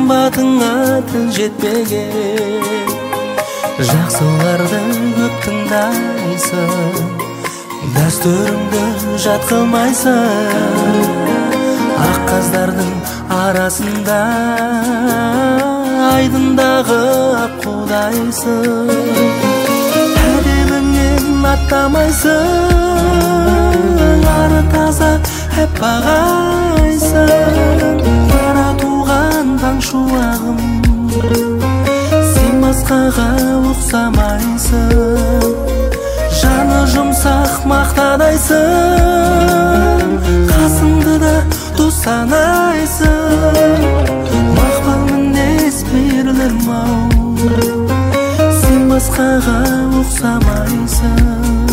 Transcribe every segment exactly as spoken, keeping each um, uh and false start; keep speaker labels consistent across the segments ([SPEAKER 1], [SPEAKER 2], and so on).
[SPEAKER 1] қымбатыңа тіл жетпеген, жақсыларды көп тыңдайсың, дәстүріңді жат қылмайсың. Ақ қаздардың арасында айдындағы аққудайсың, әдебіңнен аттамайсың, ары таза әппақ айсың. Қара туған таң шуағым, сен басқаға ұқсамайсың, жаны жұмсақ мақтадайсың, қасыңды да дос санайсың. Мақпал мінез мейірлім ау, сен басқаға ұқсамайсың.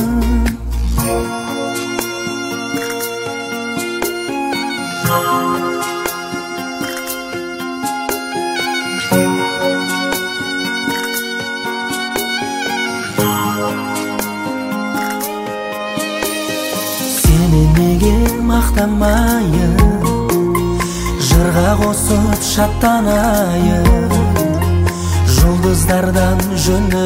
[SPEAKER 1] Сені неге мақтамайын, жырға қосып шаттанайын, жұлдыздардан жөні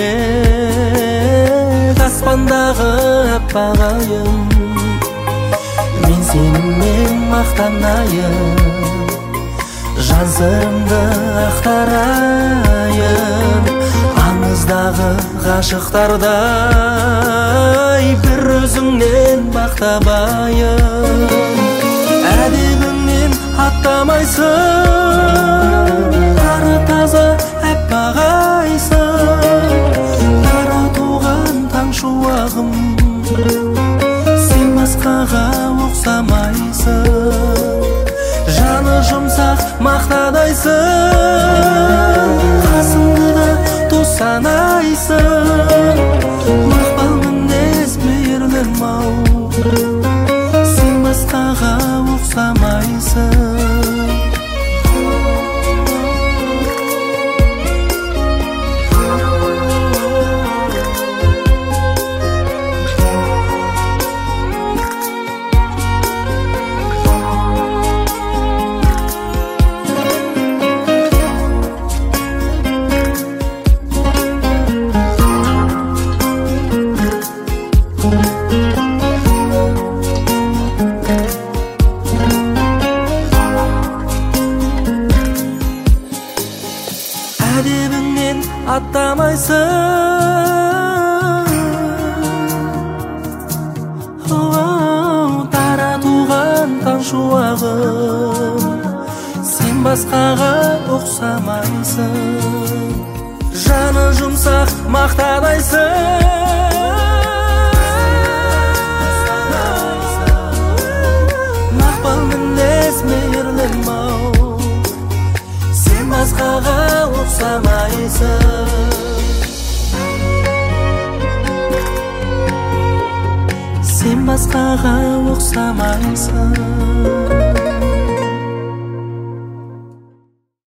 [SPEAKER 1] бөлек аспандағы аппақ айым. Мен сенімен мақтанайын, жан сырымды ақтарайын, аңыздағы ғашықтардай бір өзіңнен бақтабайын. Әдебіңнен аттамайсың, ары таза әппақ айсың. Қара туған таң шуағым, сен басқаға ұқсамайсың, жаны жұмсақ мақтадайсың, қасыңды да дос санайсың. Мақпал мінез мейірлім ау, сен басқаға ұқсамайсың. Әдебіңнен аттамайсың, таратуған таң шуағым, сен басқаға ұқсамайсың, жаны жұмсақ мақтадайсың. Мақпал мінез мейірлім ау, сен басқаға ұқсамайсың. Сен басқаға ұқсамайсың.